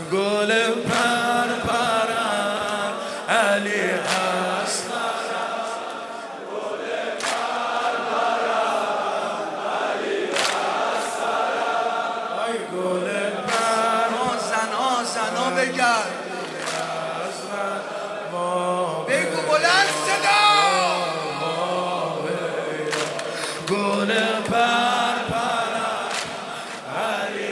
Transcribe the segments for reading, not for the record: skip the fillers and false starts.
گل پر پرم علی اصغرم، گل پر پرم علی اصغرم، ای گل پر زنا بگرد بگو بلند صدا، گل پر پرم علی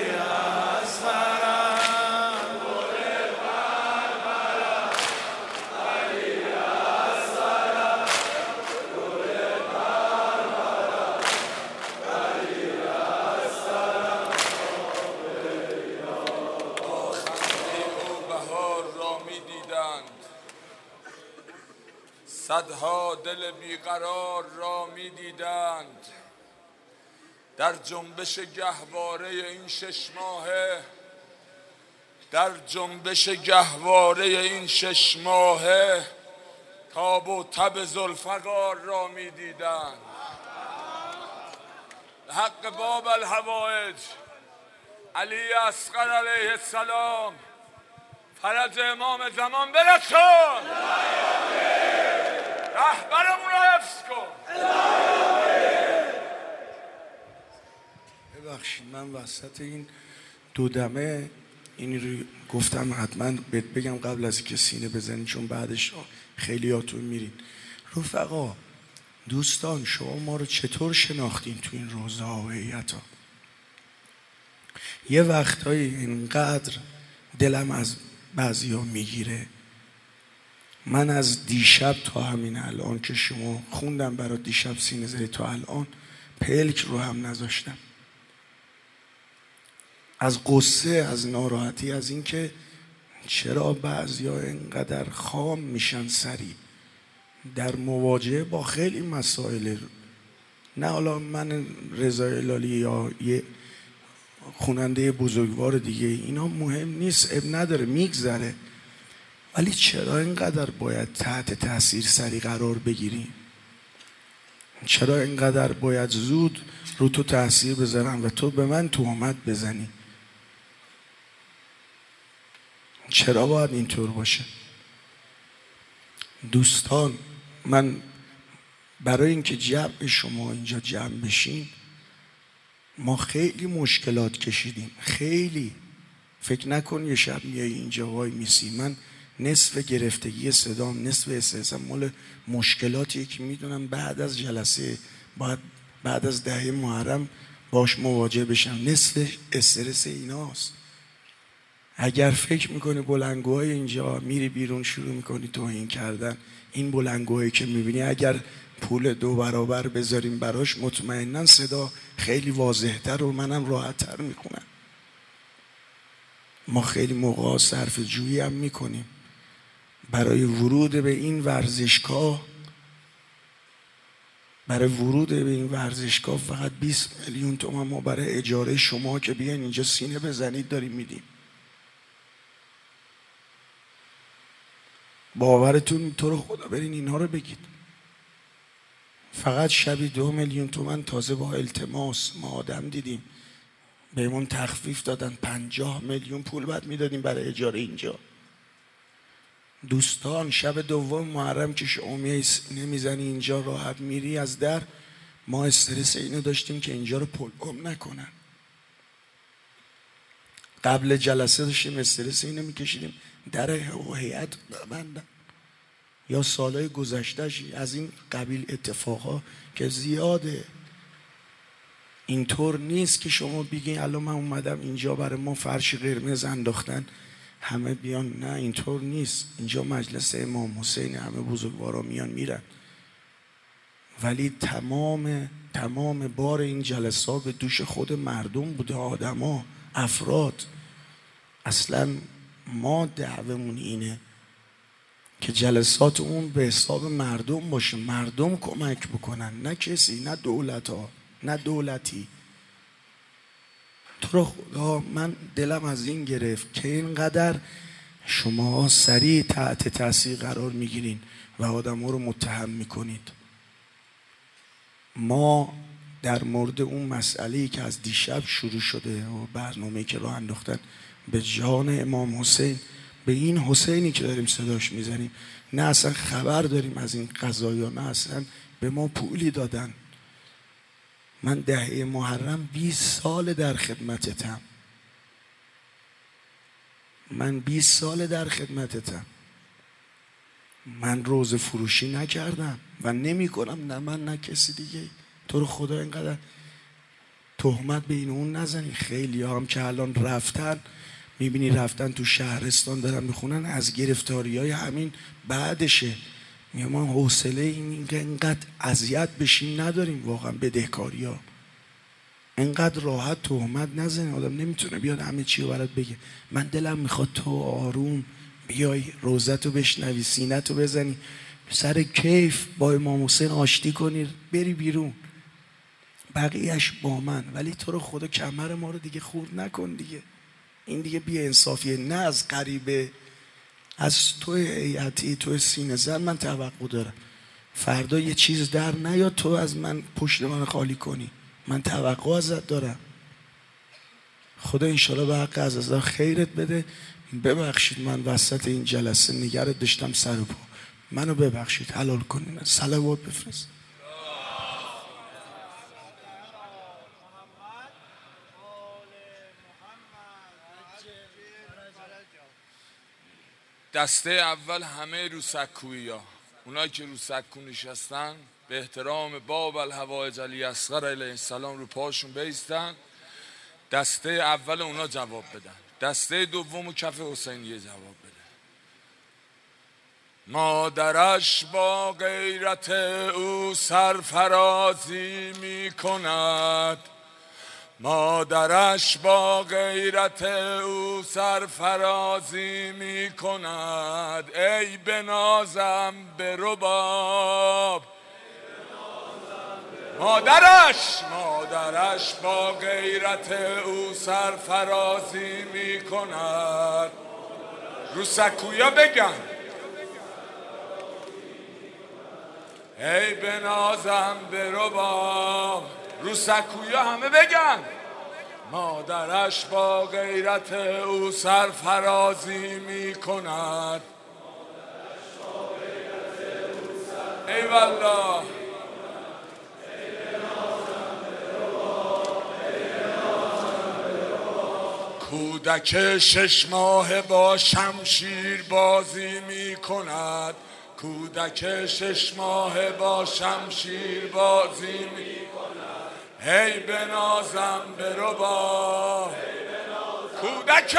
اصغرم، گل پر پرم علی اصغرم، گل پر پرم علی اصغرم. خنده او بهار را می دیدند، صدها دل بیقرار را می دیدند. در جنبش گهواره این 6 ماهه، در جنبش گهواره این 6 ماهه، تاب و تب ذوالفقار را می دیدند. حق باب الحوائج علی اصغر علیه السلام، فرج امام زمان برسون، رهبرمون رو حفظ کن. ببخشید من وسط این دودمه این رو گفتم حتما بهت بگم قبل از که سینه بزنین، چون بعدش خیلیاتون میرین. رفقا دوستان، شما ما رو چطور شناختین تو این روزه ها و هیئت ها؟ یه وقتایی اینقدر دلم از بعضی ها میگیره. من از دیشب تا همین الان که شما خوندم برای دیشب سینه زدی، تا الان پلک رو هم نذاشتم، از قصه، از ناراحتی، از اینکه چرا بعضیا اینقدر خام میشن سریع در مواجهه با خیلی مسائل. نه حالا من رضا هلالی یا یه خواننده بزرگوار دیگه، اینا مهم نیست، اب نداره، میگذره، ولی چرا اینقدر باید تحت تاثیر سریع قرار بگیریم؟ چرا اینقدر باید زود رو تو تاثیر بذارم و تو به من تهمت بزنی؟ چرا باید اینطور باشه؟ دوستان، من برای اینکه جمع شما اینجا جمع بشین، ما خیلی مشکلات کشیدیم، خیلی. فکر نکن یه شب میای اینجا وای میسی. من نصف گرفتگی صدام، نصف استرسم مال مشکلاتی که میدونم بعد از جلسه باید بعد از 10 محرم باش مواجه بشم، نصف استرس ایناست. اگر فکر میکنی بلندگوهای اینجا میری بیرون شروع میکنی توهین کردن، این بلندگوهایی که میبینی اگر پول 2 برابر بذاریم براش، مطمئنا صدا خیلی واضحتر و منم راحتتر میخونم. ما خیلی موقع صرف جویی هم میکنیم برای ورود به این ورزشگاه. برای ورود به این ورزشگاه فقط 20 میلیون تومان ما برای اجاره شما که بیاین اینجا سینه بزنید داریم میدیم. باورتون تو رو خدا برین اینها رو بگید. فقط شبی 2 میلیون تومان تازه با التماس ما آدم دیدیم، بهمون تخفیف دادن، 50 میلیون پول بعد میدادیم برای اجاره اینجا. دوستان، شب 2 محرم که شما نمیزنی اینجا راحت میری از در، ما استرس اینو داشتیم که اینجا رو پلگم نکنن. قبل جلسه داشتیم استرس اینو میکشیدیم در هیئت ببندن. یا سالهای گذشتهش از این قبیل اتفاقا که زیاده. اینطور نیست که شما بگین الان من اومدم اینجا برای ما فرش قرمز انداختن همه بیان. نه، اینطور نیست. اینجا مجلس امام حسین، همه بزرگوارا میان میرن، ولی تمام بار این جلسه به دوش خود مردم بوده، آدما، افراد. اصلا ما دعومون اینه که جلسات اون به حساب مردم باشه، مردم کمک بکنن، نه کسی، نه دولت ها، نه دولتی. تو رو خدا من دلم از این گرفت که اینقدر شما سریع تحت تاثیر قرار میگیرین و آدم ها رو متهم میکنید. ما در مورد اون مسئله‌ای که از دیشب شروع شده و برنامه‌ای که راه انداختن به جان امام حسین، به این حسینی که داریم صداش میزنیم، نه اصلا خبر داریم از این قضایا، نه اصلا به ما پولی دادن. من دهه محرم 20 سال در خدمتتم. من 20 سال در خدمتتم. من روز فروشی نکردم و نمی کنم، نه من نه کسی دیگه. تو رو خدا اینقدر تهمت به این اون نزنی. خیلی هم که الان رفتن، میبینی رفتن تو شهرستان دارن میخونن از گرفتاری های همین بعدشه. میگم ما حوصله اینقدر اذیت بشیم نداریم واقعا. بدهکاری ها اینقدر راحت تهمت نزنی. آدم نمیتونه بیاد همه چی رو برات بگه. من دلم میخواد تو آروم بیای روزتو بشنوی، سینتو بزنی، سر کیف با امام حسین آشتی کنی، بری بیرون، بقیهش با من. ولی تو رو خدا کمر ما رو دیگه خورد نکن دیگه. این دیگه بی انصافیه. نه از غریبه، از توی هیئتی، توی سینه زن من توقع دارم فردا یه چیز در نیاد تو از من پشت من خالی کنی. من توقع ازت دارم. خدا انشالله به حق عزیزان خیرت بده. ببخشید من وسط این جلسه نگرت داشتم سر و پا. منو ببخشید، حلال کنین. صلوات بفرست. دسته اول همه رو سکویی ها، اونایی که رو سکو نشستن به احترام باب الحوائج علی اصغر علیه السلام رو پاشون بیستن. دسته اول اونا جواب بدن، دسته دوم و کف حسینیه جواب بده. مادرش با غیرت او سرفرازی می کند، مادرش با غیرت او سرفرازی می کند. ای بنازم به رباب، مادرش با غیرت او سرفرازی می کند. رو سکویا بگن ای بنازم به رباب. رو سکویا همه بگن مادرش با غیرت او سرفرازی می کند. ای والله کودک 6 ماه با شمشیر بازی می کند، کودک 6 ماه با شمشیر بازی می کند. هی بنازم به رباب، کودک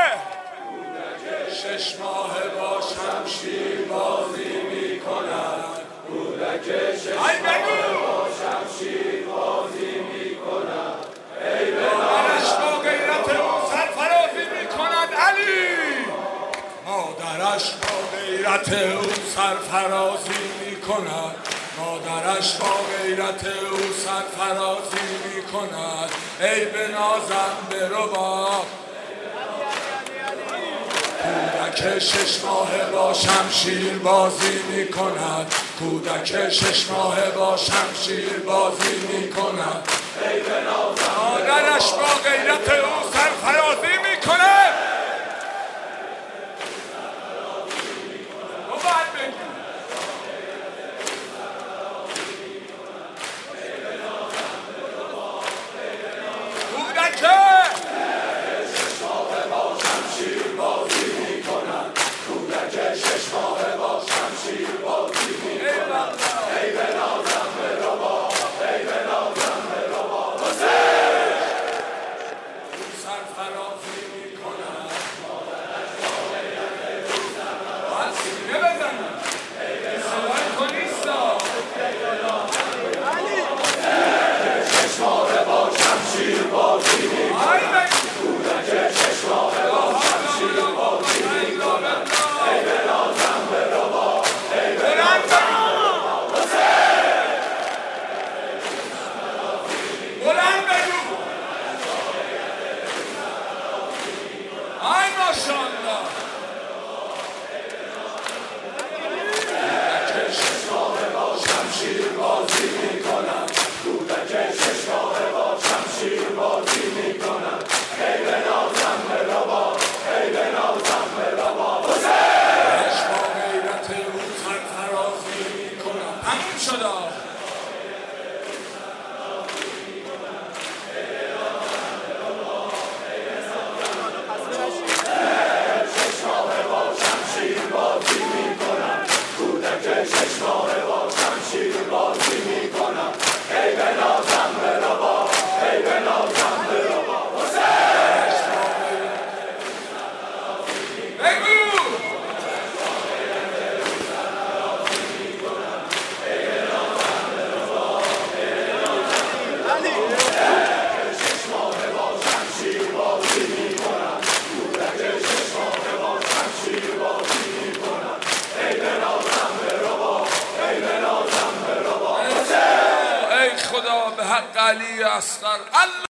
6 ماه با شمشیر بازی می کند، کودک 6 ماه با شمشیر بازی می کند. ای مادرش با غیرت او سرفرازی می کند. علی مادرش با غیرت او سرفرازی می کند، مادرش با غیرت او سرفرازی می کند. ای بنازم به رباب، کودک 6 ماه با شمشیر بازی می کند، کودک 6 ماه با شمشیر بازی می کند. ای بنازم مادرش با غیرت او سرفرازی می کند. اصغر.